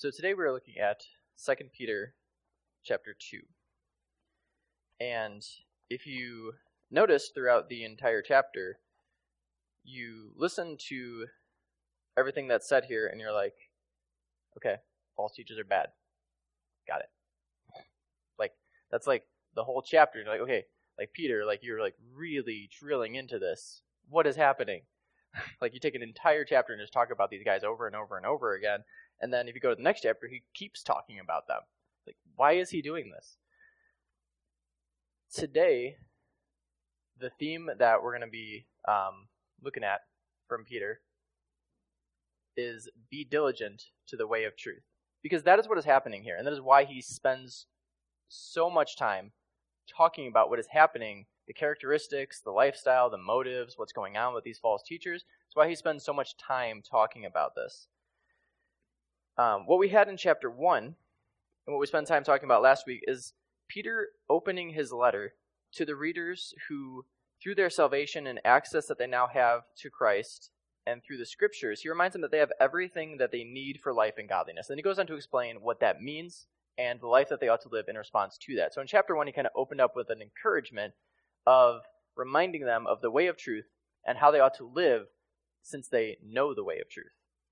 So today we're looking at 2 Peter chapter 2. And if you notice throughout the entire chapter, you listen to everything that's said here and you're like, okay, false teachers are bad. Got it. That's the whole chapter. You're like, okay, Peter, you're really drilling into this. What is happening? You take an entire chapter and just talk about these guys over and over and over again. And then if you go to the next chapter, he keeps talking about them. Why is he doing this? Today, the theme that we're going to be looking at from Peter is be diligent to the way of truth. Because that is what is happening here. And that is why he spends so much time talking about what is happening, the characteristics, the lifestyle, the motives, what's going on with these false teachers. That's why he spends so much time talking about this. What we had in chapter 1, and what we spent time talking about last week, is Peter opening his letter to the readers who, through their salvation and access that they now have to Christ, and through the scriptures, he reminds them that they have everything that they need for life and godliness. And he goes on to explain what that means and the life that they ought to live in response to that. So in chapter 1, he kind of opened up with an encouragement of reminding them of the way of truth and how they ought to live since they know the way of truth.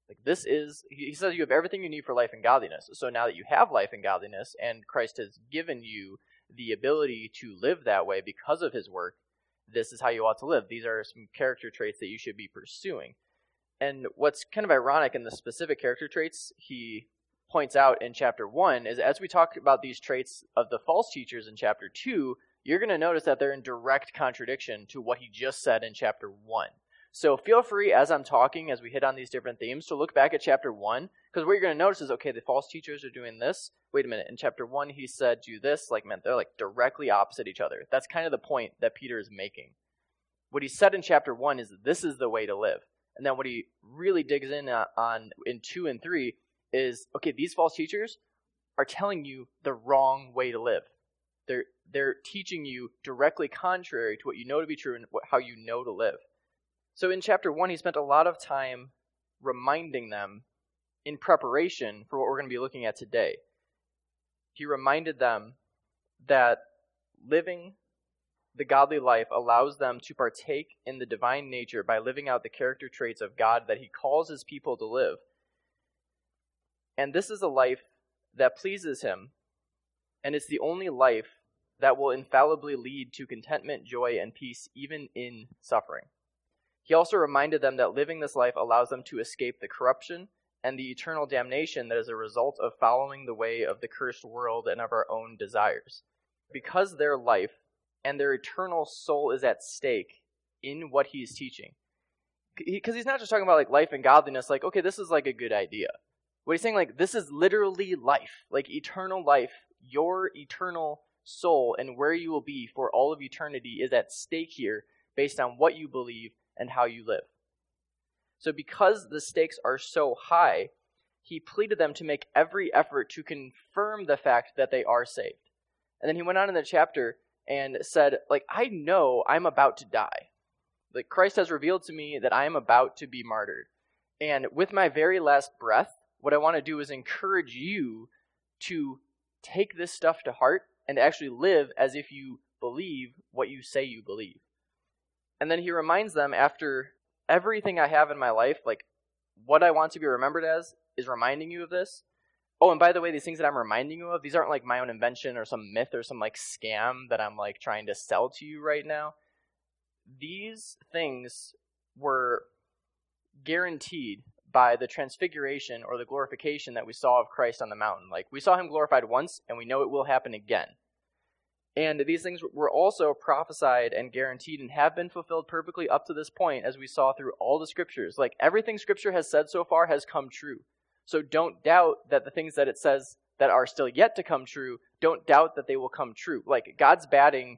He says you have everything you need for life and godliness. So now that you have life and godliness and Christ has given you the ability to live that way because of his work, this is how you ought to live. These are some character traits that you should be pursuing. And what's kind of ironic in the specific character traits he points out in chapter 1 is as we talk about these traits of the false teachers in chapter 2, you're going to notice that they're in direct contradiction to what he just said in chapter 1. So feel free, as I'm talking, as we hit on these different themes, to look back at chapter 1, because what you're going to notice is, okay, the false teachers are doing this. Wait a minute, in chapter 1 he said do this, they're directly opposite each other. That's kind of the point that Peter is making. What he said in chapter 1 is this is the way to live. And then what he really digs in on in 2 and 3 is, okay, these false teachers are telling you the wrong way to live. They're teaching you directly contrary to what you know to be true and how you know to live. So in chapter 1, he spent a lot of time reminding them in preparation for what we're going to be looking at today. He reminded them that living the godly life allows them to partake in the divine nature by living out the character traits of God that he calls his people to live. And this is a life that pleases him, and it's the only life that will infallibly lead to contentment, joy, and peace even in suffering. He also reminded them that living this life allows them to escape the corruption and the eternal damnation that is a result of following the way of the cursed world and of our own desires. Because their life and their eternal soul is at stake in what he's teaching. Because he's not just talking about life and godliness, okay, this is a good idea. What he's saying, this is literally life, eternal life. Your eternal soul and where you will be for all of eternity is at stake here based on what you believe and how you live. So because the stakes are so high, he pleaded them to make every effort to confirm the fact that they are saved. And then he went on in the chapter and said, I know I'm about to die. Christ has revealed to me that I am about to be martyred. And with my very last breath, what I want to do is encourage you to take this stuff to heart and actually live as if you believe what you say you believe. And then he reminds them, after everything I have in my life, what I want to be remembered as is reminding you of this. Oh, and by the way, these things that I'm reminding you of, these aren't my own invention or some myth or some scam that I'm trying to sell to you right now. These things were guaranteed by the transfiguration or the glorification that we saw of Christ on the mountain. We saw him glorified once, and we know it will happen again. And these things were also prophesied and guaranteed and have been fulfilled perfectly up to this point, as we saw through all the scriptures. Everything scripture has said so far has come true. So don't doubt that the things that it says that are still yet to come true, don't doubt that they will come true. God's batting,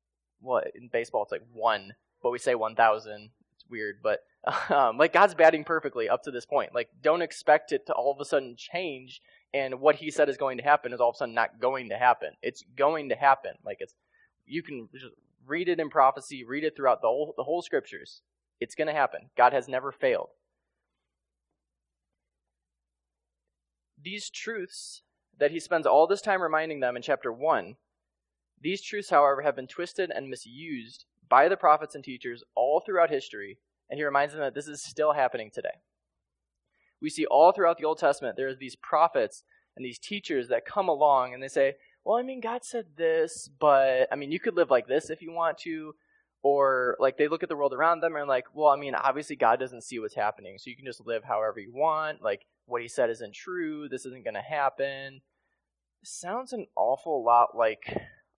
in baseball it's 1, but we say 1,000. It's weird, but God's batting perfectly up to this point. Don't expect it to all of a sudden change, and what he said is going to happen is all of a sudden not going to happen. It's going to happen. You can just read it in prophecy, read it throughout the whole scriptures. It's going to happen. God has never failed. these truths that he spends all this time reminding them in chapter 1, these truths, however, have been twisted and misused by the prophets and teachers all throughout history, and he reminds them that this is still happening today. We see all throughout the Old Testament, there are these prophets and these teachers that come along and they say, well, I mean, God said this, but, I mean, you could live like this if you want to. Or, like, they look at the world around them and like, well, I mean, obviously God doesn't see what's happening, so you can just live however you want. Like, what he said isn't true. This isn't going to happen. It sounds an awful lot like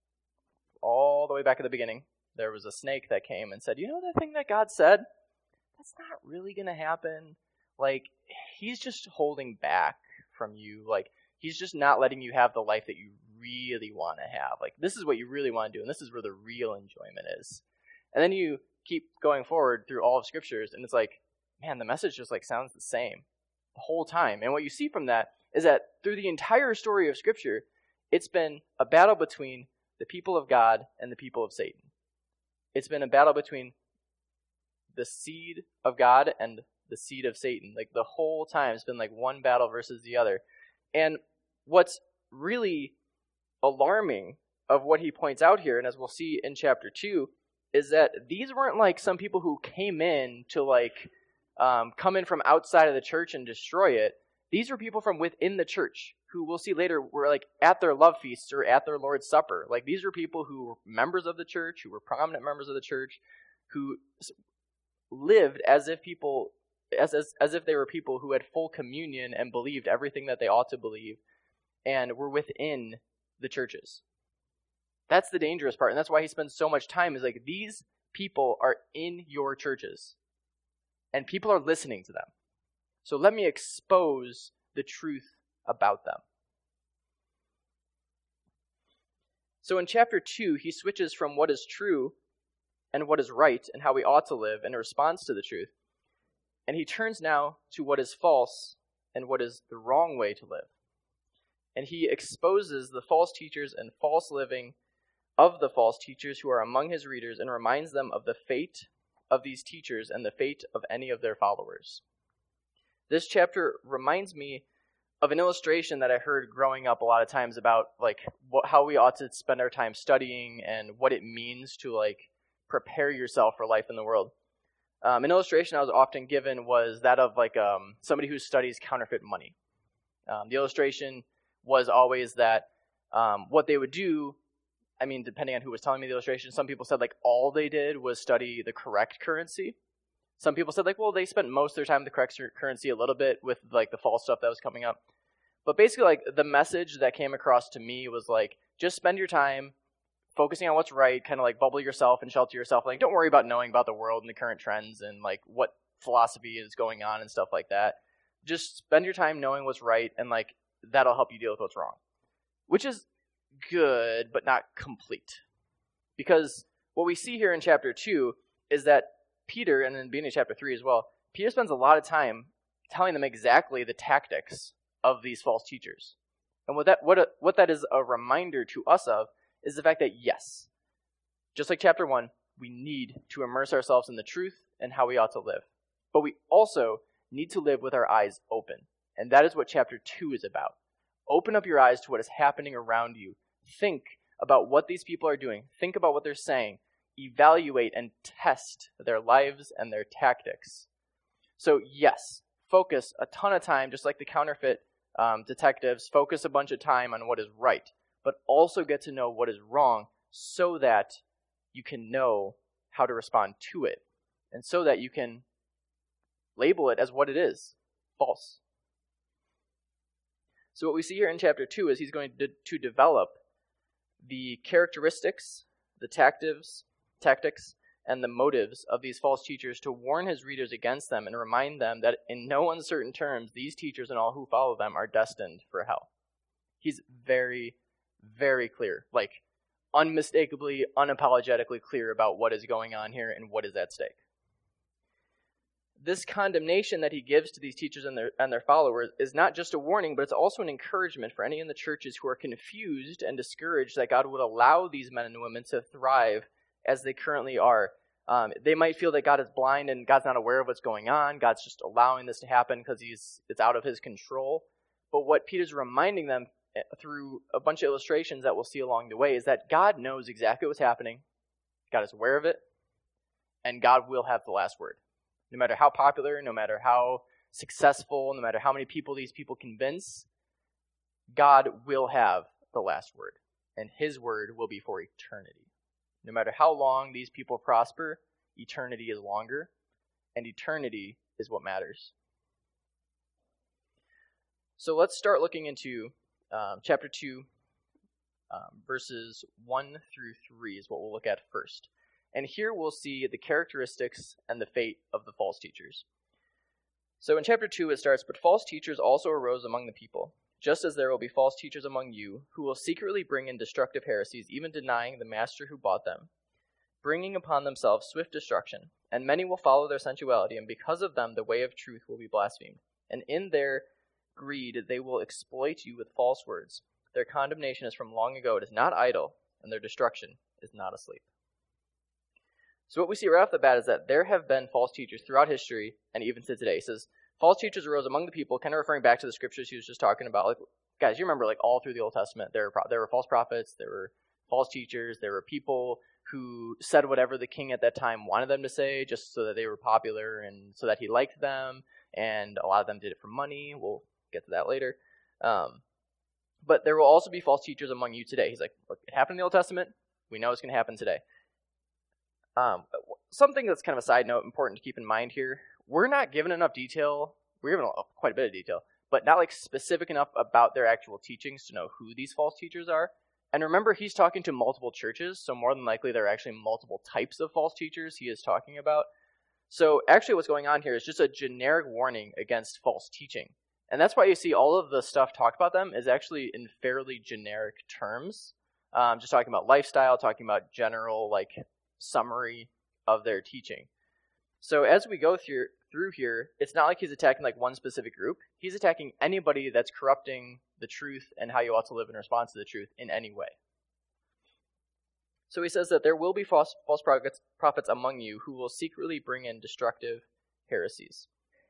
all the way back at the beginning. There was a snake that came and said, you know that thing that God said? That's not really going to happen. Like, he's just holding back from you. Like, he's just not letting you have the life that you really want to have. Like, this is what you really want to do, and this is where the real enjoyment is. And then you keep going forward through all of Scriptures, and it's like, man, the message just like sounds the same the whole time. And what you see from that is that through the entire story of Scripture, it's been a battle between the people of God and the people of Satan. It's been a battle between the seed of God and the seed of Satan. Like, the whole time it's been like one battle versus the other. And what's really alarming of what he points out here, and as we'll see in chapter 2, is that these weren't like some people who came in to like come in from outside of the church and destroy it. These were people from within the church who we'll see later were like at their love feasts or at their Lord's Supper. Like, these were people who were members of the church, who were prominent members of the church, who lived as if they were people who had full communion and believed everything that they ought to believe and were within the churches. That's the dangerous part, and that's why he spends so much time is like, these people are in your churches, and people are listening to them. So let me expose the truth about them. So in chapter 2, he switches from what is true and what is right and how we ought to live in response to the truth, and he turns now to what is false and what is the wrong way to live. And he exposes the false teachers and false living of the false teachers who are among his readers and reminds them of the fate of these teachers and the fate of any of their followers. This chapter reminds me of an illustration that I heard growing up a lot of times about like how we ought to spend our time studying and what it means to like prepare yourself for life in the world. An illustration I was often given was that of like somebody who studies counterfeit money. The illustration was always that what they would do, I mean, depending on who was telling me the illustration, some people said like all they did was study the correct currency. Some people said like, well, they spent most of their time with the correct currency, a little bit with like the false stuff that was coming up. But basically, like, the message that came across to me was like, just spend your time focusing on what's right, kind of like bubble yourself and shelter yourself. Like, don't worry about knowing about the world and the current trends and like what philosophy is going on and stuff like that. Just spend your time knowing what's right, and like that'll help you deal with what's wrong. Which is good, but not complete. Because what we see here in chapter 2 is that Peter, and in the beginning of chapter 3 as well, Peter spends a lot of time telling them exactly the tactics of these false teachers. And what that is a reminder to us of is the fact that, yes, just like chapter 1, we need to immerse ourselves in the truth and how we ought to live. But we also need to live with our eyes open. And that is what chapter 2 is about. Open up your eyes to what is happening around you. Think about what these people are doing. Think about what they're saying. Evaluate and test their lives and their tactics. So yes, focus a ton of time, just like the counterfeit detectives, focus a bunch of time on what is right, but also get to know what is wrong so that you can know how to respond to it, and so that you can label it as what it is, false. So what we see here in chapter 2 is he's going to develop the characteristics, the tactics, and the motives of these false teachers to warn his readers against them and remind them that in no uncertain terms, these teachers and all who follow them are destined for hell. He's very, very clear, like unmistakably, unapologetically clear about what is going on here and what is at stake. This condemnation that he gives to these teachers and their followers is not just a warning, but it's also an encouragement for any in the churches who are confused and discouraged that God would allow these men and women to thrive as they currently are. They might feel that God is blind and God's not aware of what's going on. God's just allowing this to happen because it's out of his control. But what Peter's reminding them through a bunch of illustrations that we'll see along the way is that God knows exactly what's happening. God is aware of it, and God will have the last word. No matter how popular, no matter how successful, no matter how many people these people convince, God will have the last word, and his word will be for eternity. No matter how long these people prosper, eternity is longer, and eternity is what matters. So let's start looking into chapter 2, verses 1 through 3 is what we'll look at first. And here we'll see the characteristics and the fate of the false teachers. So in chapter 2 it starts, "But false teachers also arose among the people, just as there will be false teachers among you, who will secretly bring in destructive heresies, even denying the master who bought them, bringing upon themselves swift destruction. And many will follow their sensuality, and because of them the way of truth will be blasphemed. And in their greed they will exploit you with false words. Their condemnation is from long ago. It is not idle, and their destruction is not asleep." So what we see right off the bat is that there have been false teachers throughout history and even to today. It says, false teachers arose among the people, kind of referring back to the scriptures he was just talking about. Like, guys, you remember, like, all through the Old Testament, there were false prophets, there were false teachers, there were people who said whatever the king at that time wanted them to say just so that they were popular and so that he liked them, and a lot of them did it for money. We'll get to that later. But there will also be false teachers among you today. He's like, look, it happened in the Old Testament. We know it's going to happen today. Something that's kind of a side note, important to keep in mind here, we're not given enough detail. We're given quite a bit of detail, but not like specific enough about their actual teachings to know who these false teachers are. And remember, he's talking to multiple churches, so more than likely there are actually multiple types of false teachers he is talking about. So actually what's going on here is just a generic warning against false teaching. And that's why you see all of the stuff talked about them is actually in fairly generic terms. Just talking about lifestyle, talking about general like summary of their teaching. So as we go through here, it's not like he's attacking like one specific group. He's attacking anybody that's corrupting the truth and how you ought to live in response to the truth in any way. So he says that there will be false prophets among you who will secretly bring in destructive heresies.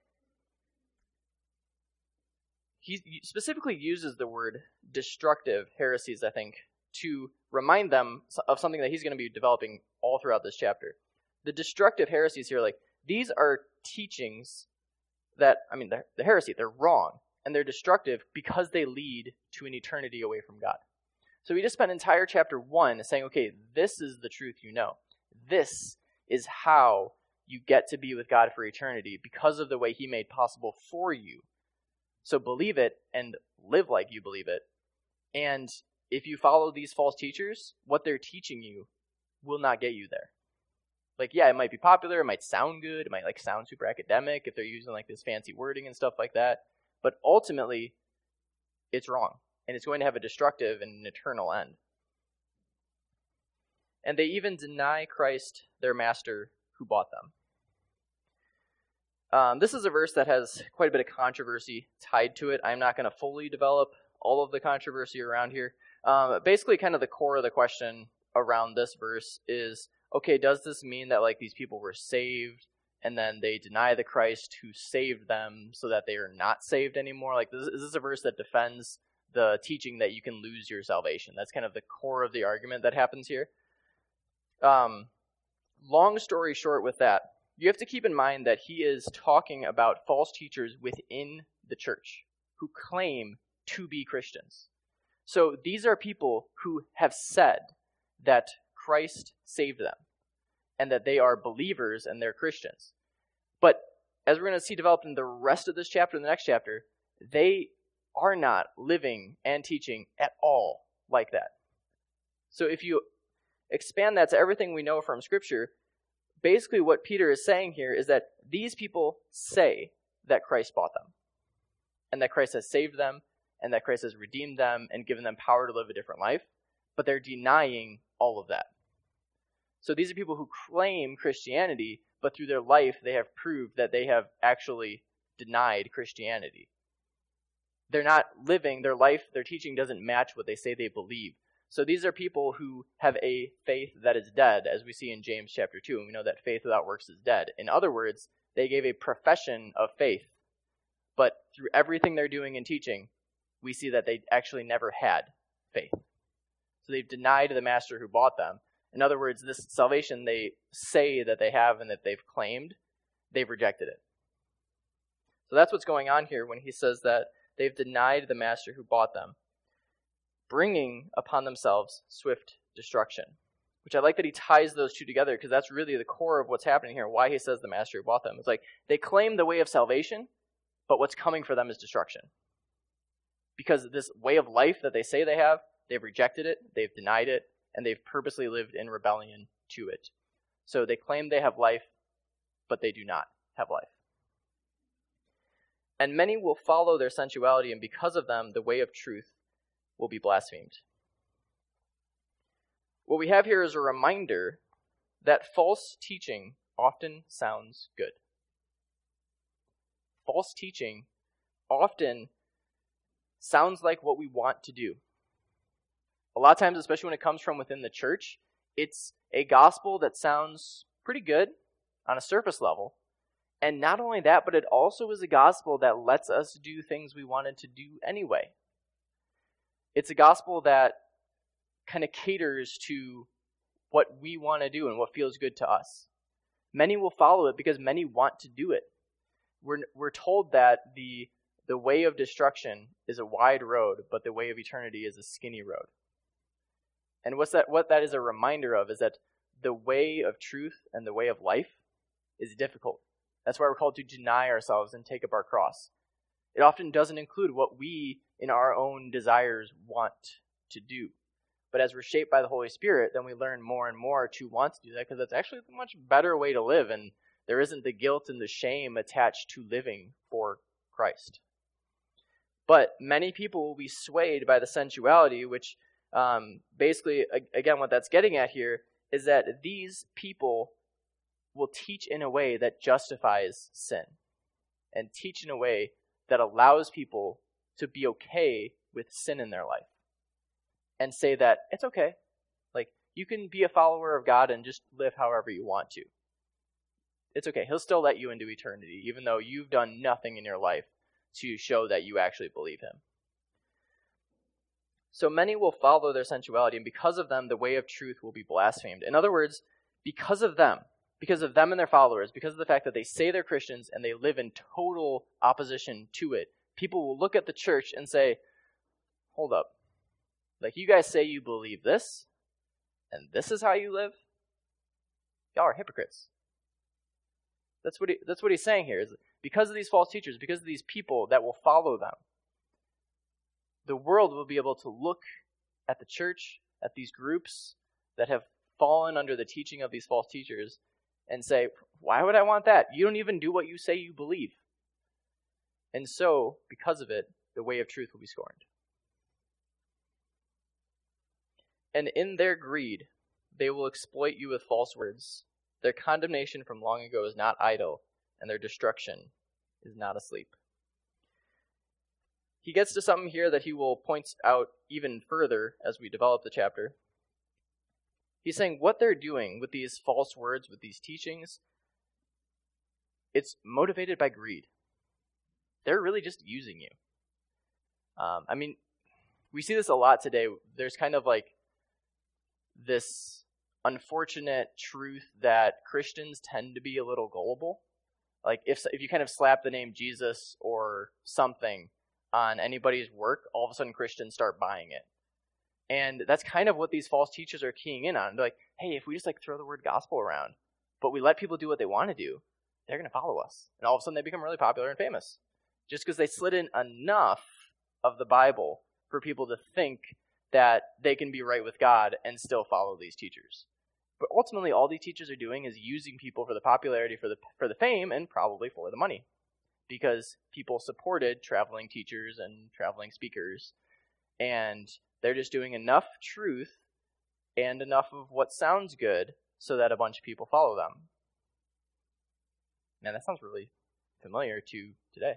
He specifically uses the word destructive heresies, I think, to remind them of something that he's going to be developing all throughout this chapter. The destructive heresies here, like, these are teachings that, the heresy, they're wrong, and they're destructive because they lead to an eternity away from God. So we just spent entire chapter 1 saying, okay, this is the truth you know. This is how you get to be with God for eternity because of the way he made possible for you. So believe it and live like you believe it. And if you follow these false teachers, what they're teaching you will not get you there. Like, yeah, it might be popular, it might sound good, it might like sound super academic if they're using like this fancy wording and stuff like that. But ultimately, it's wrong. And it's going to have a destructive and an eternal end. And they even deny Christ, their master, who bought them. This is a verse that has quite a bit of controversy tied to it. I'm not going to fully develop all of the controversy around here. Basically, kind of the core of the question around this verse is, okay, does this mean that like these people were saved and then they deny the Christ who saved them so that they are not saved anymore? Like, is this a verse that defends the teaching that you can lose your salvation? That's kind of the core of the argument that happens here. Long story short with that, you have to keep in mind that he is talking about false teachers within the church who claim to be Christians. So these are people who have said that Christ saved them and that they are believers and they're Christians. But as we're going to see developed in the rest of this chapter and the next chapter, they are not living and teaching at all like that. So if you expand that to everything we know from Scripture, basically what Peter is saying here is that these people say that Christ bought them, and that Christ has saved them, and that Christ has redeemed them and given them power to live a different life, but they're denying all of that. So these are people who claim Christianity, but through their life they have proved that they have actually denied Christianity. They're not living their life, their teaching doesn't match what they say they believe. So these are people who have a faith that is dead, as we see in James chapter 2, and we know that faith without works is dead. In other words, they gave a profession of faith, but through everything they're doing and teaching, we see that they actually never had faith. So they've denied the master who bought them. In other words, this salvation they say that they have and that they've claimed, they've rejected it. So that's what's going on here when he says that they've denied the master who bought them, bringing upon themselves swift destruction. Which I like that he ties those two together, because that's really the core of what's happening here, why he says the master who bought them. It's like they claim the way of salvation, but what's coming for them is destruction. Because this way of life that they say they have, they've rejected it, they've denied it, and they've purposely lived in rebellion to it. So they claim they have life, but they do not have life. And many will follow their sensuality, and because of them, the way of truth will be blasphemed. What we have here is a reminder that false teaching often sounds good. False teaching often sounds like what we want to do. A lot of times, especially when it comes from within the church, it's a gospel that sounds pretty good on a surface level. And not only that, but it also is a gospel that lets us do things we wanted to do anyway. It's a gospel that kind of caters to what we want to do and what feels good to us. Many will follow it because many want to do it. We're told that the way of destruction is a wide road, but the way of eternity is a skinny road. And what that is a reminder of is that the way of truth and the way of life is difficult. That's why we're called to deny ourselves and take up our cross. It often doesn't include what we, in our own desires, want to do. But as we're shaped by the Holy Spirit, then we learn more and more to want to do that, because that's actually a much better way to live, and there isn't the guilt and the shame attached to living for Christ. But many people will be swayed by the sensuality, which basically, again, what that's getting at here is that these people will teach in a way that justifies sin, and teach in a way that allows people to be okay with sin in their life. And say that it's okay. Like, you can be a follower of God and just live however you want to. It's okay. He'll still let you into eternity, even though you've done nothing in your life to show that you actually believe him. So many will follow their sensuality, and because of them, the way of truth will be blasphemed. In other words, because of them and their followers, because of the fact that they say they're Christians and they live in total opposition to it, people will look at the church and say, hold up. Like, you guys say you believe this, and this is how you live? Y'all are hypocrites. That's what he's saying here, is because of these false teachers, because of these people that will follow them, the world will be able to look at the church, at these groups that have fallen under the teaching of these false teachers, and say, why would I want that? You don't even do what you say you believe. And so, because of it, the way of truth will be scorned. And in their greed, they will exploit you with false words. Their condemnation from long ago is not idle, and their destruction is not asleep. He gets to something here that he will point out even further as we develop the chapter. He's saying what they're doing with these false words, with these teachings, it's motivated by greed. They're really just using you. We see this a lot today. There's kind of like this unfortunate truth that Christians tend to be a little gullible. Like if you kind of slap the name Jesus or something on anybody's work, all of a sudden Christians start buying it. And that's kind of what these false teachers are keying in on. They're like, hey, if we just throw the word gospel around, but we let people do what they want to do, they're going to follow us. And all of a sudden they become really popular and famous. Just because they slid in enough of the Bible for people to think that they can be right with God and still follow these teachers. But ultimately, all these teachers are doing is using people for the popularity, for the fame, and probably for the money. Because people supported traveling teachers and traveling speakers. And they're just doing enough truth and enough of what sounds good so that a bunch of people follow them. Man, that sounds really familiar to today.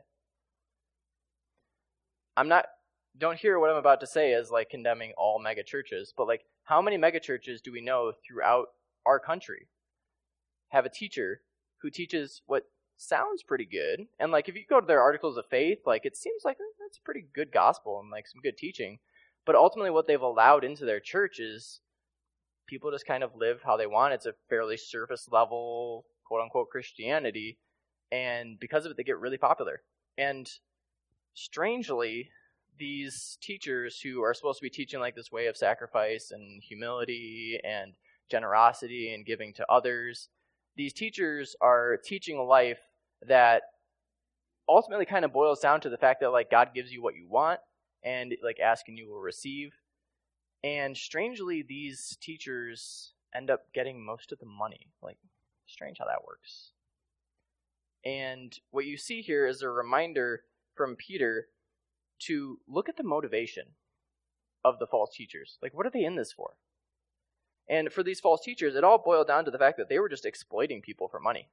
Don't hear what I'm about to say as condemning all mega churches, but how many mega churches do we know throughout our country have a teacher who teaches what sounds pretty good. And like if you go to their articles of faith, like it seems like that's pretty good gospel and like some good teaching. But ultimately what they've allowed into their church is people just kind of live how they want. It's a fairly surface level, quote unquote, Christianity. And because of it, they get really popular. And strangely, these teachers who are supposed to be teaching like this way of sacrifice and humility and generosity and giving to others, these teachers are teaching a life that ultimately kind of boils down to the fact that like God gives you what you want and like ask and you will receive. And strangely, these teachers end up getting most of the money. Like, strange how that works. And what you see here is a reminder from Peter to look at the motivation of the false teachers. Like, what are they in this for? And for these false teachers, it all boiled down to the fact that they were just exploiting people for money.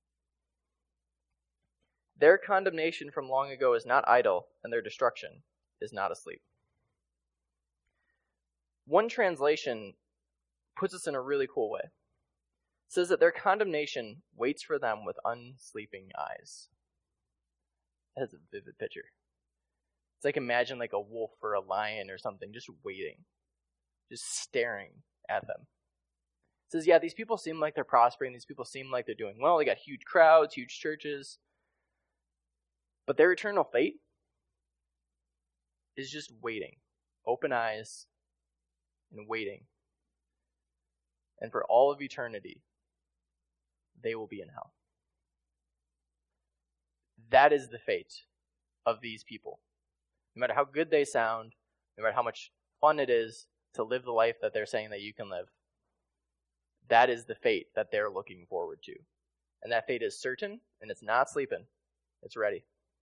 Their condemnation from long ago is not idle, and their destruction is not asleep. One translation puts this in a really cool way. It says that their condemnation waits for them with unsleeping eyes. That's a vivid picture. It's like imagine like a wolf or a lion or something just waiting, just staring at them. It says, yeah, these people seem like they're prospering. These people seem like they're doing well. They got huge crowds, huge churches. But their eternal fate is just waiting. Open eyes and waiting. And for all of eternity, they will be in hell. That is the fate of these people. No matter how good they sound, no matter how much fun it is to live the life that they're saying that you can live, that is the fate that they're looking forward to. And that fate is certain, and it's not sleeping. It's ready.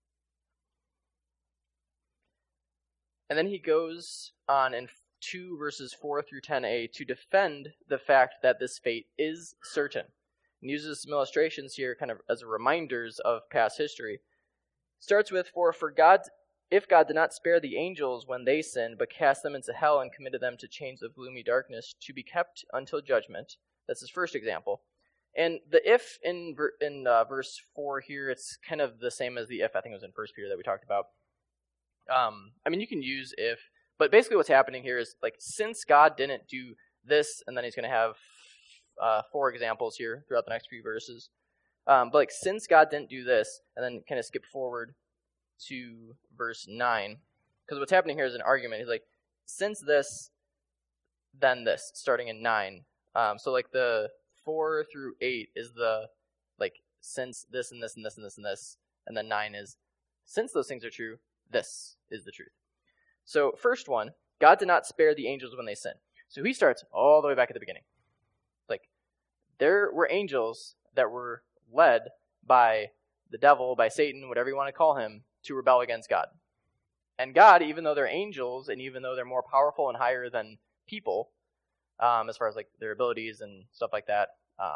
And then he goes on in 2 verses 4 through 10a to defend the fact that this fate is certain. And uses some illustrations here kind of as reminders of past history. Starts with, if God did not spare the angels when they sinned, but cast them into hell and committed them to chains of gloomy darkness to be kept until judgment. That's his first example. And the if in verse 4 here, it's kind of the same as the if, I think it was in 1 Peter that we talked about. I mean, you can use if, but basically what's happening here is, like, since God didn't do this, and then he's going to have 4 examples here throughout the next few verses. But, like, since God didn't do this, and then kind of skip forward to verse 9, because what's happening here is an argument. He's like, since this, then this, starting in 9. So, like, the 4 through 8 is the, like, since this and this and this and this and this, and then 9 is, since those things are true, this is the truth. So, first one, God did not spare the angels when they sinned. So he starts all the way back at the beginning. Like, there were angels that were led by the devil, by Satan, whatever you want to call him, to rebel against God. And God, even though they're angels, and even though they're more powerful and higher than people, as far as like their abilities and stuff like that,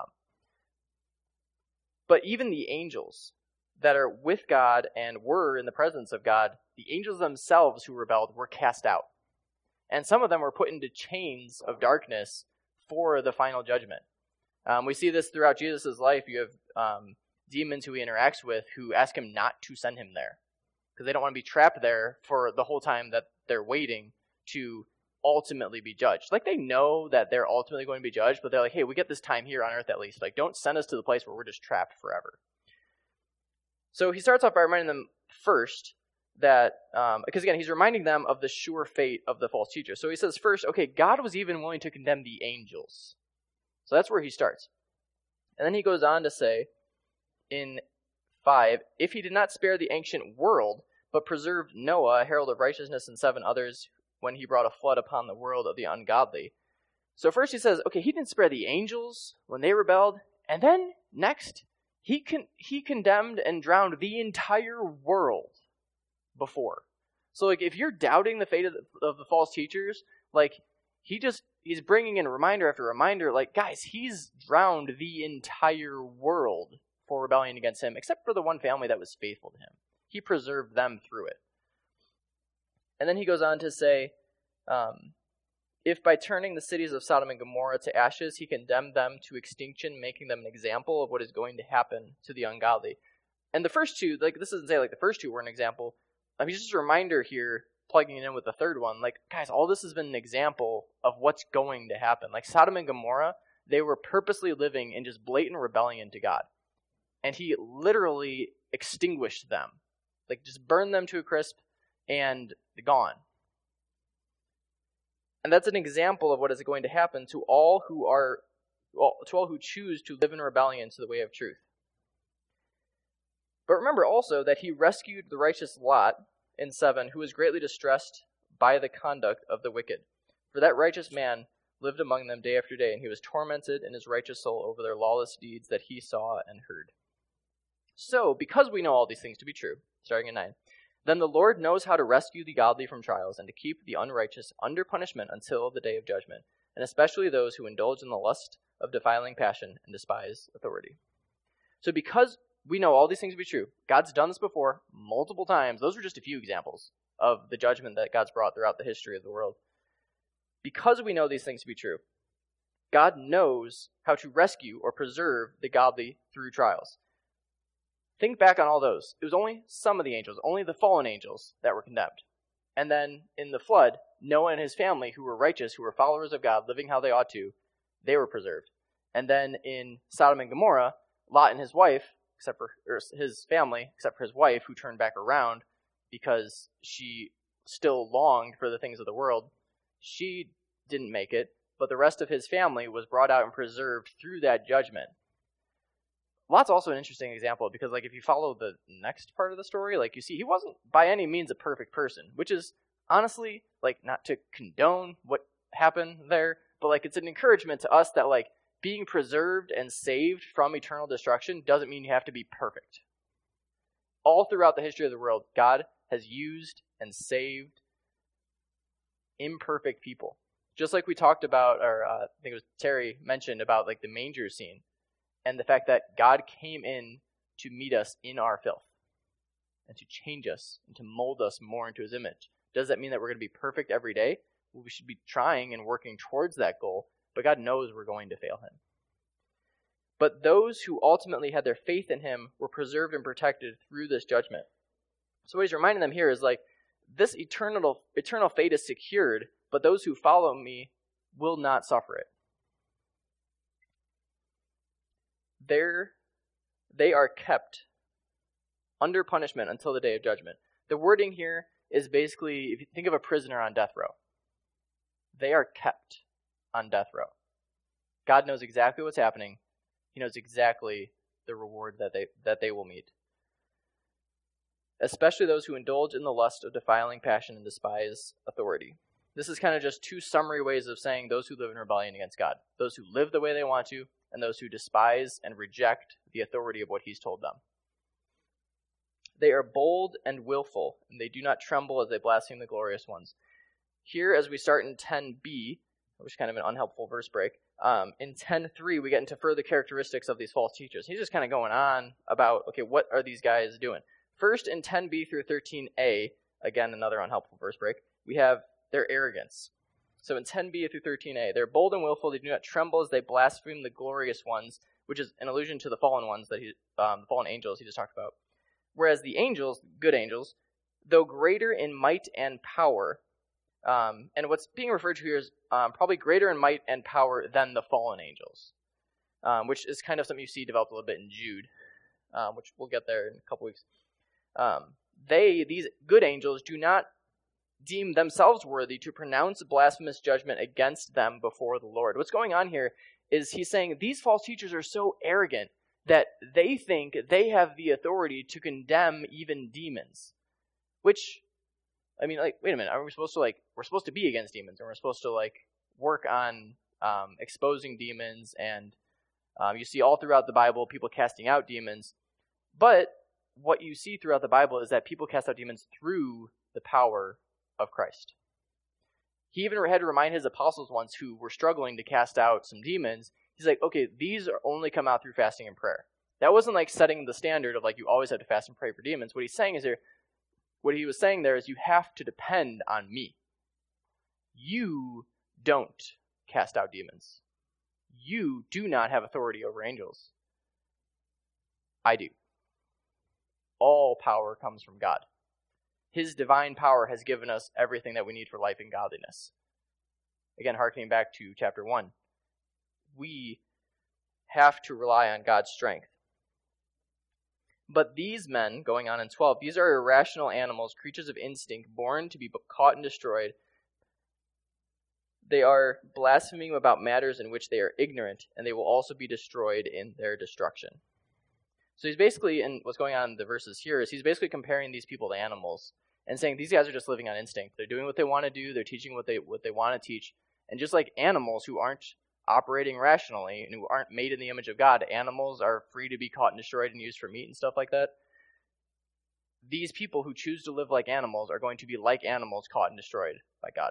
but even the angels that are with God and were in the presence of God, the angels themselves who rebelled were cast out. And some of them were put into chains of darkness for the final judgment. We see this throughout Jesus' life. You have demons who he interacts with who ask him not to send him there, because they don't want to be trapped there for the whole time that they're waiting to ultimately be judged. Like, they know that they're ultimately going to be judged, but they're like, hey, we get this time here on earth at least. Like, don't send us to the place where we're just trapped forever. So he starts off by reminding them first that, because again, he's reminding them of the sure fate of the false teacher. So he says first, okay, God was even willing to condemn the angels. So that's where he starts. And then he goes on to say in 5, if he did not spare the ancient world, but preserved Noah, herald of righteousness, and 7 others, when he brought a flood upon the world of the ungodly. So first he says, okay, he didn't spare the angels when they rebelled, and then next, he condemned and drowned the entire world before. So, like, if you're doubting the fate of the false teachers, like, he's bringing in reminder after reminder, like, guys, he's drowned the entire world for rebellion against him, except for the one family that was faithful to him. He preserved them through it. And then he goes on to say, if by turning the cities of Sodom and Gomorrah to ashes, he condemned them to extinction, making them an example of what is going to happen to the ungodly. And the first two, like, this doesn't say like the first two were an example. I mean, just a reminder here, plugging it in with the third one. Like, guys, all this has been an example of what's going to happen. Like Sodom and Gomorrah, they were purposely living in just blatant rebellion to God. And he literally extinguished them. Like, just burned them to a crisp and gone. And that's an example of what is going to happen to all who choose to live in rebellion to the way of truth. But remember also that he rescued the righteous Lot in 7, who was greatly distressed by the conduct of the wicked. For that righteous man lived among them day after day, and he was tormented in his righteous soul over their lawless deeds that he saw and heard. So, because we know all these things to be true, starting in 9, then the Lord knows how to rescue the godly from trials and to keep the unrighteous under punishment until the day of judgment, and especially those who indulge in the lust of defiling passion and despise authority. So because we know all these things to be true, God's done this before multiple times. Those are just a few examples of the judgment that God's brought throughout the history of the world. Because we know these things to be true, God knows how to rescue or preserve the godly through trials. Think back on all those. It was only some of the angels, only the fallen angels that were condemned. And then in the flood, Noah and his family, who were righteous, who were followers of God, living how they ought to, they were preserved. And then in Sodom and Gomorrah, Lot and his wife, his family, except for his wife, who turned back around because she still longed for the things of the world, she didn't make it, but the rest of his family was brought out and preserved through that judgment. Lot's also an interesting example because, like, if you follow the next part of the story, like, you see he wasn't by any means a perfect person, which is honestly, like, not to condone what happened there, but, like, it's an encouragement to us that, like, being preserved and saved from eternal destruction doesn't mean you have to be perfect. All throughout the history of the world, God has used and saved imperfect people. Just like we talked about, or I think it was Terry mentioned about, like, the manger scene. And the fact that God came in to meet us in our filth and to change us and to mold us more into his image. Does that mean that we're going to be perfect every day? Well, we should be trying and working towards that goal, but God knows we're going to fail him. But those who ultimately had their faith in him were preserved and protected through this judgment. So what he's reminding them here is, like, this eternal fate is secured, but those who follow me will not suffer it. They are kept under punishment until the day of judgment. The wording here is basically, if you think of a prisoner on death row, they are kept on death row. God knows exactly what's happening. He knows exactly the reward that they will meet. Especially those who indulge in the lust of defiling passion and despise authority. This is kind of just two summary ways of saying those who live in rebellion against God. Those who live the way they want to, and those who despise and reject the authority of what he's told them. They are bold and willful, and they do not tremble as they blaspheme the glorious ones. Here, as we start in 10b, which is kind of an unhelpful verse break, in 10:3, we get into further characteristics of these false teachers. He's just kind of going on about, okay, what are these guys doing? First, in 10b through 13a, again, another unhelpful verse break, we have their arrogance. So in 10b through 13a, they're bold and willful, they do not tremble as they blaspheme the glorious ones, which is an allusion to the fallen ones, that the fallen angels he just talked about. Whereas the angels, good angels, though greater in might and power, and what's being referred to here is probably greater in might and power than the fallen angels, which is kind of something you see developed a little bit in Jude, which we'll get there in a couple weeks. These good angels, do not deem themselves worthy to pronounce blasphemous judgment against them before the Lord. What's going on here is he's saying these false teachers are so arrogant that they think they have the authority to condemn even demons. Which, I mean, like, wait a minute, are we supposed to, like, we're supposed to be against demons, and we're supposed to, like, work on exposing demons, and you see all throughout the Bible people casting out demons. But what you see throughout the Bible is that people cast out demons through the power of Christ. He even had to remind his apostles once who were struggling to cast out some demons. He's like, okay, these are only come out through fasting and prayer. That wasn't like setting the standard of, like, you always have to fast and pray for demons. What he was saying there is you have to depend on me. You don't cast out demons. You do not have authority over angels. I do. all power comes from God. His divine power has given us everything that we need for life and godliness. Again, hearkening back to chapter 1. We have to rely on God's strength. But these men, going on in 12, these are irrational animals, creatures of instinct, born to be caught and destroyed. They are blaspheming about matters in which they are ignorant, and they will also be destroyed in their destruction. So he's basically, and what's going on in the verses here is he's basically comparing these people to animals and saying these guys are just living on instinct. They're doing what they want to do. They're teaching what they want to teach. And just like animals who aren't operating rationally and who aren't made in the image of God, animals are free to be caught and destroyed and used for meat and stuff like that. These people who choose to live like animals are going to be like animals caught and destroyed by God.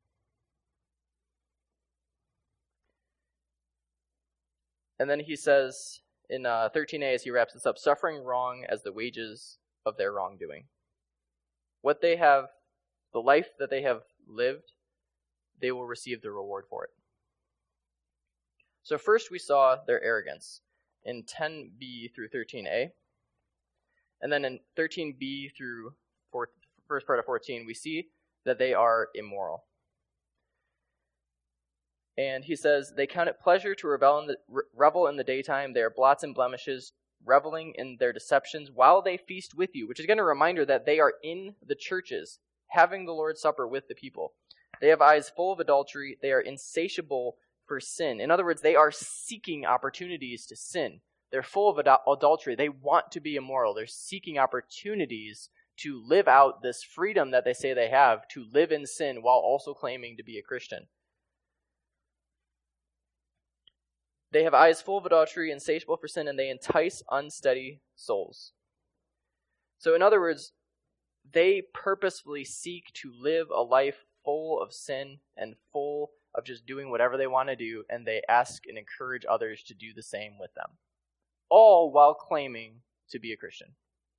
And then he says in 13a, as he wraps this up, suffering wrong as the wages of their wrongdoing. What they have, the life that they have lived, they will receive the reward for it. So first we saw their arrogance in 10b through 13a. And then in 13b through first part of 14, we see that they are immoral. And he says, they count it pleasure to revel in the daytime. They are blots and blemishes, reveling in their deceptions while they feast with you, which is again a reminder that they are in the churches, having the Lord's Supper with the people. They have eyes full of adultery. They are insatiable for sin. In other words, they are seeking opportunities to sin. They're full of adultery. They want to be immoral. They're seeking opportunities to live out this freedom that they say they have, to live in sin while also claiming to be a Christian. They have eyes full of adultery, insatiable for sin, and they entice unsteady souls. So in other words, they purposefully seek to live a life full of sin and full of just doing whatever they want to do, and they ask and encourage others to do the same with them, all while claiming to be a Christian.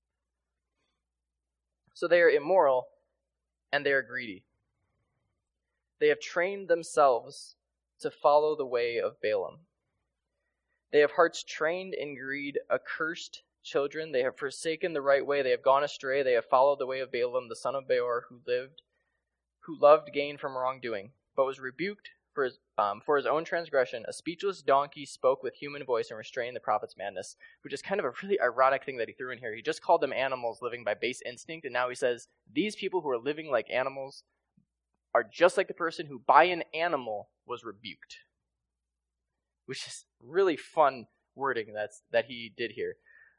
So they are immoral, and they are greedy. They have trained themselves to follow the way of Balaam. They have hearts trained in greed, accursed children. They have forsaken the right way. They have gone astray. They have followed the way of Balaam, the son of Beor, who loved gain from wrongdoing, but was rebuked for his own transgression. A speechless donkey spoke with human voice and restrained the prophet's madness, which is kind of a really ironic thing that he threw in here. He just called them animals living by base instinct, and now he says these people who are living like animals are just like the person who by an animal was rebuked, which is really fun wording that he did here.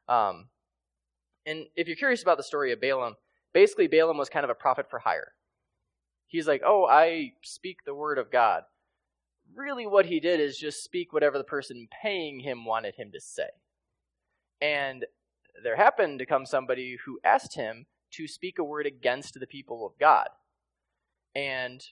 And if you're curious about the story of Balaam, basically Balaam was kind of a prophet for hire. He's like, oh, I speak the word of God. Really what he did is just speak whatever the person paying him wanted him to say. And there happened to come somebody who asked him to speak a word against the people of God. And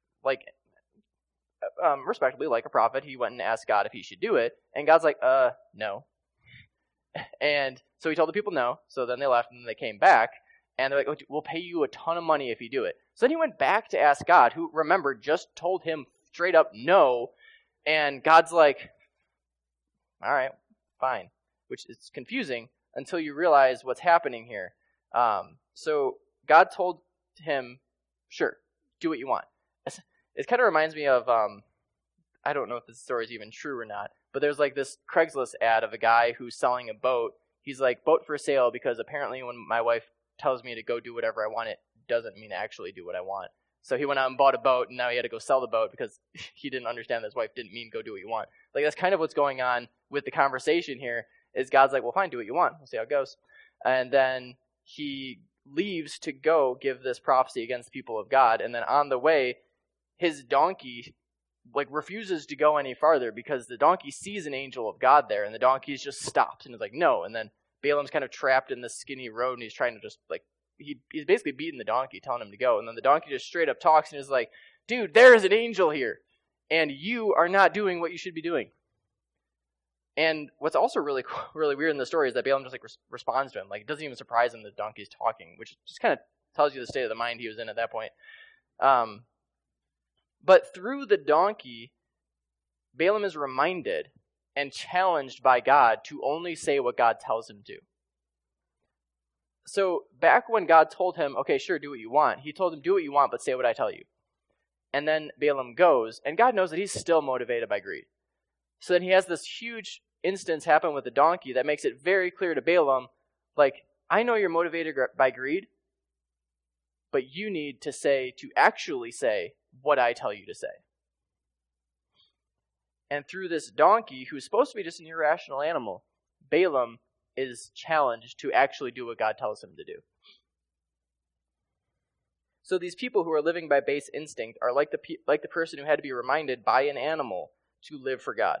respectably, like a prophet, he went and asked God if he should do it. And God's like, no. And so he told the people no. So then they left and they came back. And they're like, oh, we'll pay you a ton of money if you do it. So then he went back to ask God, who, remember, just told him straight up no. And God's like, all right, fine. Which is confusing until you realize what's happening here. So God told him, sure, do what you want. It kind of reminds me of, I don't know if this story is even true or not, but there's like this Craigslist ad of a guy who's selling a boat. He's like, boat for sale, because apparently when my wife tells me to go do whatever I want, it doesn't mean actually do what I want. So he went out and bought a boat, and now he had to go sell the boat because he didn't understand that his wife didn't mean go do what you want. Like, that's kind of what's going on with the conversation here, is God's like, well, fine, do what you want. We'll see how it goes. And then he leaves to go give this prophecy against the people of God, and then on the way, his donkey refuses to go any farther because the donkey sees an angel of God there, and the donkey's just stopped and is like, no. And then Balaam's kind of trapped in this skinny road, and he's trying to just he's basically beating the donkey, telling him to go. And then the donkey just straight up talks and is like, dude, there is an angel here, and you are not doing what you should be doing. And what's also really weird in the story is that Balaam just responds to him. It doesn't even surprise him that the donkey's talking, which just kind of tells you the state of the mind he was in at that point. But through the donkey, Balaam is reminded and challenged by God to only say what God tells him to. So back when God told him, okay, sure, do what you want, he told him, do what you want, but say what I tell you. And then Balaam goes, and God knows that he's still motivated by greed. So then he has this huge instance happen with the donkey that makes it very clear to Balaam, like, I know you're motivated by greed, but you need to actually say what I tell you to say. And through this donkey, who's supposed to be just an irrational animal, Balaam is challenged to actually do what God tells him to do. So these people who are living by base instinct are like the person who had to be reminded by an animal to live for God.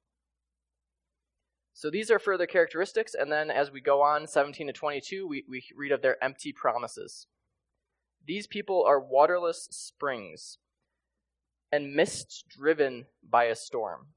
So these are further characteristics, and then as we go on, 17 to 22, we read of their empty promises. These people are waterless springs and mists driven by a storm.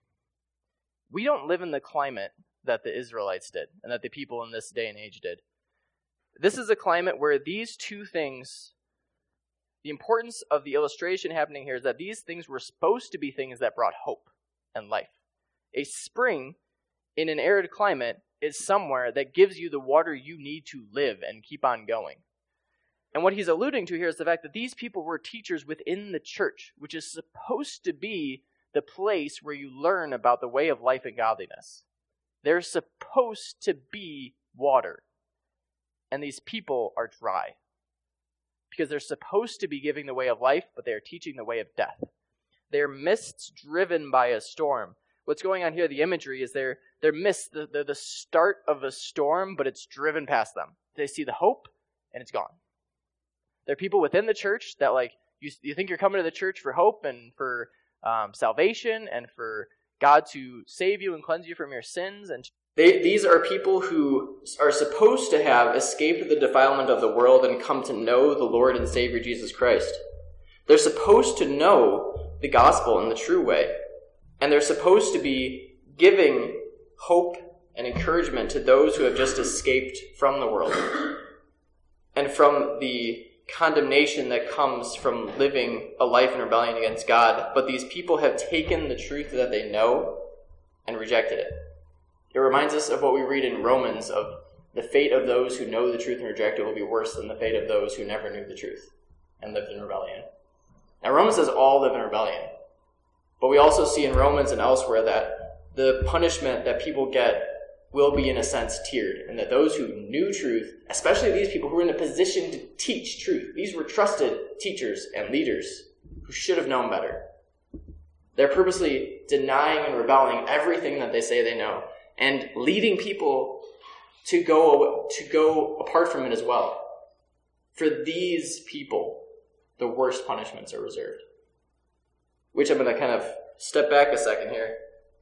We don't live in the climate that the Israelites did, and that the people in this day and age did. This is a climate where these two things, the importance of the illustration happening here is that these things were supposed to be things that brought hope and life. A spring in an arid climate is somewhere that gives you the water you need to live and keep on going. And what he's alluding to here is the fact that these people were teachers within the church, which is supposed to be the place where you learn about the way of life and godliness. They're supposed to be water. And these people are dry. Because they're supposed to be giving the way of life, but they are teaching the way of death. They're mists driven by a storm. What's going on here, the imagery, is they're mists, they're the start of a storm, but it's driven past them. They see the hope, and it's gone. There are people within the church that, like, you think you're coming to the church for hope and for salvation and for God to save you and cleanse you from your sins. And these are people who are supposed to have escaped the defilement of the world and come to know the Lord and Savior Jesus Christ. They're supposed to know the gospel in the true way. And they're supposed to be giving hope and encouragement to those who have just escaped from the world and from the condemnation that comes from living a life in rebellion against God. But these people have taken the truth that they know and rejected it. It reminds us of what we read in Romans of the fate of those who know the truth and reject it will be worse than the fate of those who never knew the truth and lived in rebellion. Now, Romans says all live in rebellion. But we also see in Romans and elsewhere that the punishment that people get will be, in a sense, tiered. And that those who knew truth, especially these people who were in a position to teach truth, these were trusted teachers and leaders who should have known better. They're purposely denying and rebelling everything that they say they know and leading people to go apart from it as well. For these people, the worst punishments are reserved. Which I'm going to kind of step back a second here.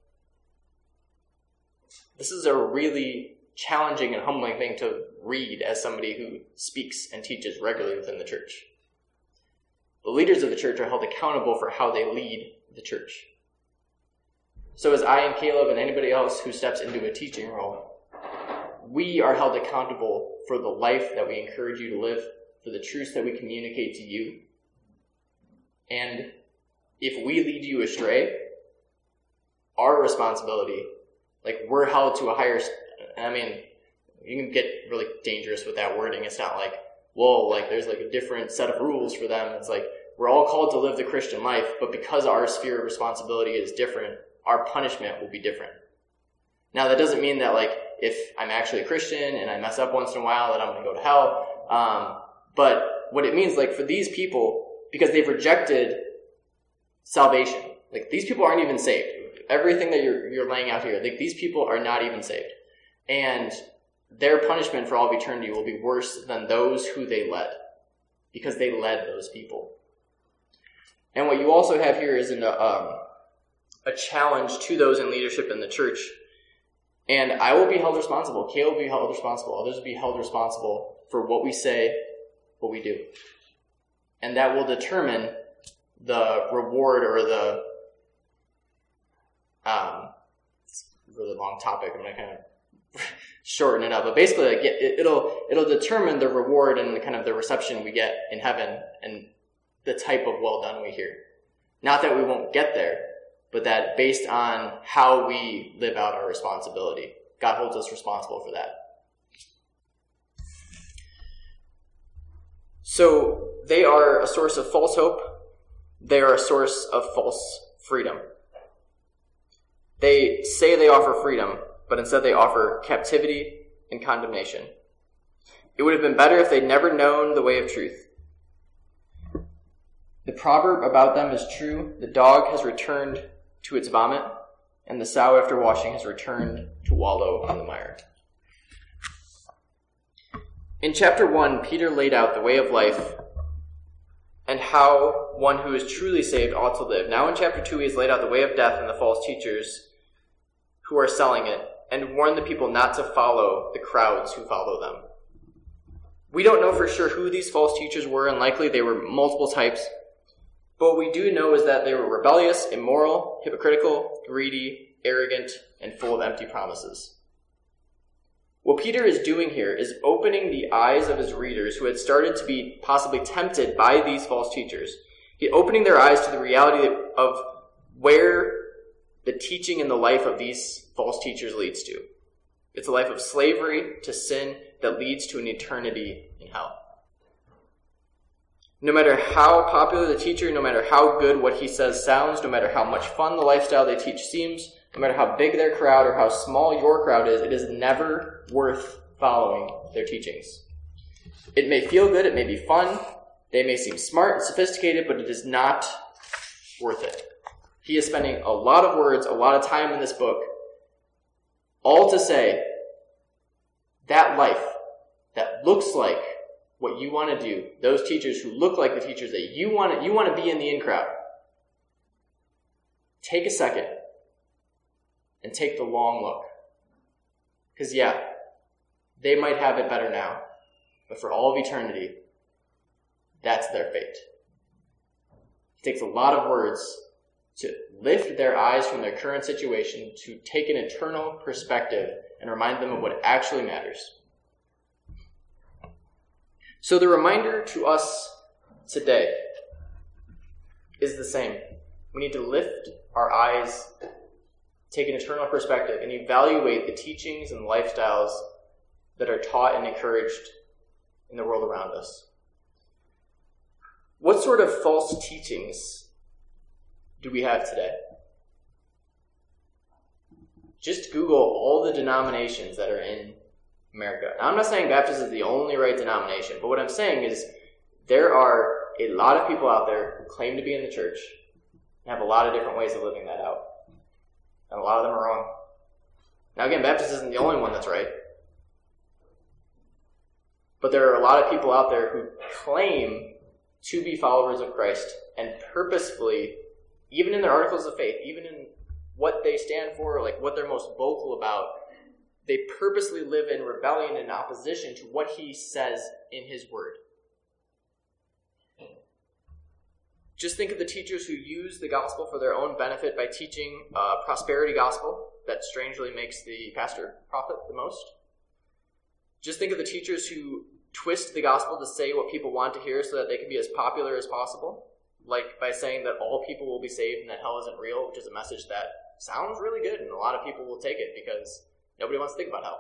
This is a really challenging and humbling thing to read as somebody who speaks and teaches regularly within the church. The leaders of the church are held accountable for how they lead the church. So as I and Caleb and anybody else who steps into a teaching role, we are held accountable for the life that we encourage you to live, for the truths that we communicate to you. And if we lead you astray, our responsibility, like we're held to a higher, you can get really dangerous with that wording. It's not like, well, like there's like a different set of rules for them. It's like we're all called to live the Christian life, but because our sphere of responsibility is different, our punishment will be different. Now, that doesn't mean that like if I'm actually a Christian and I mess up once in a while that I'm going to go to hell. But what it means, like for these people, because they've rejected salvation, like these people aren't even saved. Everything that you're laying out here, like these people are not even saved. And their punishment for all of eternity will be worse than those who they led, because they led those people. And what you also have here is a challenge to those in leadership in the church. And I will be held responsible. Caleb will be held responsible. Others will be held responsible for what we say, what we do. And that will determine the reward or the it's a really long topic. I'm going to kind of shorten it up. But basically, like, it'll determine the reward and the kind of the reception we get in heaven and the type of well done we hear. Not that we won't get there, but that based on how we live out our responsibility, God holds us responsible for that. So they are a source of false hope. They are a source of false freedom. They say they offer freedom, but instead they offer captivity and condemnation. It would have been better if they'd never known the way of truth. The proverb about them is true. The dog has returned to its vomit, and the sow after washing has returned to wallow in the mire. In chapter 1, Peter laid out the way of life and how one who is truly saved ought to live. Now in chapter 2, he has laid out the way of death and the false teachers who are selling it, and warned the people not to follow the crowds who follow them. We don't know for sure who these false teachers were, and likely they were multiple types. But what we do know is that they were rebellious, immoral, hypocritical, greedy, arrogant, and full of empty promises. What Peter is doing here is opening the eyes of his readers who had started to be possibly tempted by these false teachers. He's opening their eyes to the reality of where the teaching and the life of these false teachers leads to. It's a life of slavery to sin that leads to an eternity in hell. No matter how popular the teacher, no matter how good what he says sounds, no matter how much fun the lifestyle they teach seems, no matter how big their crowd or how small your crowd is, it is never worth following their teachings. It may feel good, it may be fun, they may seem smart and sophisticated, but it is not worth it. He is spending a lot of words, a lot of time in this book, all to say that life that looks like what you want to do, those teachers who look like the teachers that you want to be in the in crowd, take a second and take the long look. Because yeah, they might have it better now, but for all of eternity, that's their fate. It takes a lot of words to lift their eyes from their current situation, to take an eternal perspective and remind them of what actually matters. So the reminder to us today is the same. We need to lift our eyes, take an eternal perspective, and evaluate the teachings and lifestyles that are taught and encouraged in the world around us. What sort of false teachings do we have today? Just Google all the denominations that are in America. Now, I'm not saying Baptist is the only right denomination, but what I'm saying is there are a lot of people out there who claim to be in the church and have a lot of different ways of living that out. And a lot of them are wrong. Now again, Baptist isn't the only one that's right. But there are a lot of people out there who claim to be followers of Christ and purposefully, even in their articles of faith, even in what they stand for, like what they're most vocal about, they purposely live in rebellion and opposition to what he says in his word. Just think of the teachers who use the gospel for their own benefit by teaching a prosperity gospel that strangely makes the pastor profit the most. Just think of the teachers who twist the gospel to say what people want to hear so that they can be as popular as possible, like by saying that all people will be saved and that hell isn't real, which is a message that sounds really good and a lot of people will take it because nobody wants to think about hell.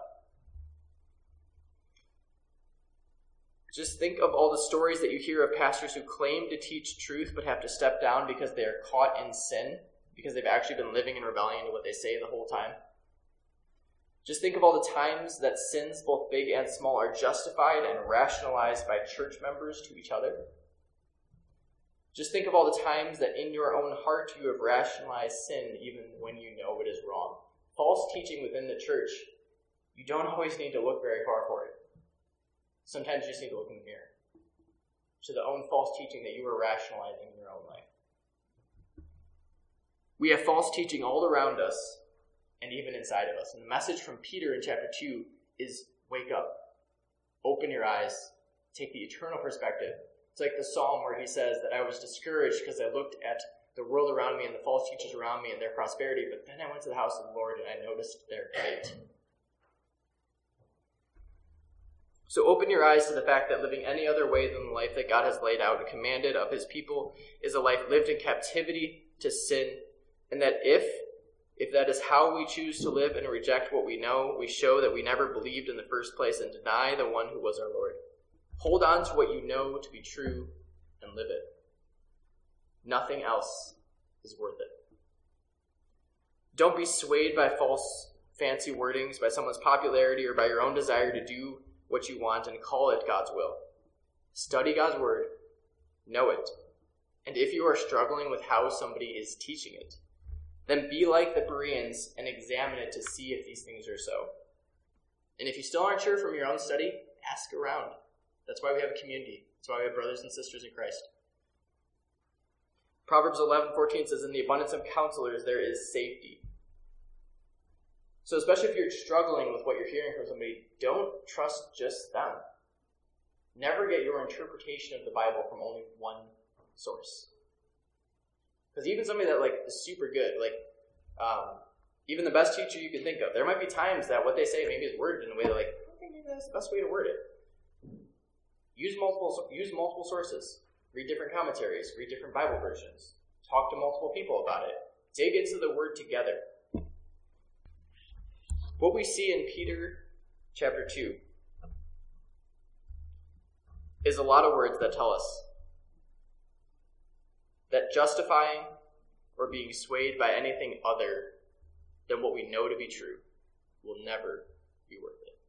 Just think of all the stories that you hear of pastors who claim to teach truth but have to step down because they are caught in sin, because they've actually been living in rebellion to what they say the whole time. Just think of all the times that sins, both big and small, are justified and rationalized by church members to each other. Just think of all the times that in your own heart you have rationalized sin even when you know it is wrong. False teaching within the church, you don't always need to look very far for it. Sometimes you just need to look in the mirror to the own false teaching that you are rationalizing in your own life. We have false teaching all around us and even inside of us. And the message from Peter in chapter 2 is wake up, open your eyes, take the eternal perspective. It's like the psalm where he says that I was discouraged because I looked at the world around me and the false teachers around me and their prosperity, but then I went to the house of the Lord and I noticed their fate. So open your eyes to the fact that living any other way than the life that God has laid out and commanded of his people is a life lived in captivity to sin, and that if that is how we choose to live and reject what we know, we show that we never believed in the first place and deny the one who was our Lord. Hold on to what you know to be true and live it. Nothing else is worth it. Don't be swayed by false, fancy wordings, by someone's popularity, or by your own desire to do what you want and call it God's will. Study God's word, know it, and if you are struggling with how somebody is teaching it, then be like the Bereans and examine it to see if these things are so. And if you still aren't sure from your own study, ask around. That's why we have a community. That's why we have brothers and sisters in Christ. Proverbs 11:14 says, in the abundance of counselors there is safety. So especially if you're struggling with what you're hearing from somebody, don't trust just them. Never get your interpretation of the Bible from only one source. Because even somebody that is super good, even the best teacher you can think of, there might be times that what they say maybe is worded in a way that I don't think maybe that's the best way to word it. Use multiple sources. Read different commentaries. Read different Bible versions. Talk to multiple people about it. Dig into the word together. What we see in Peter chapter 2 is a lot of words that tell us that justifying or being swayed by anything other than what we know to be true will never be worth it.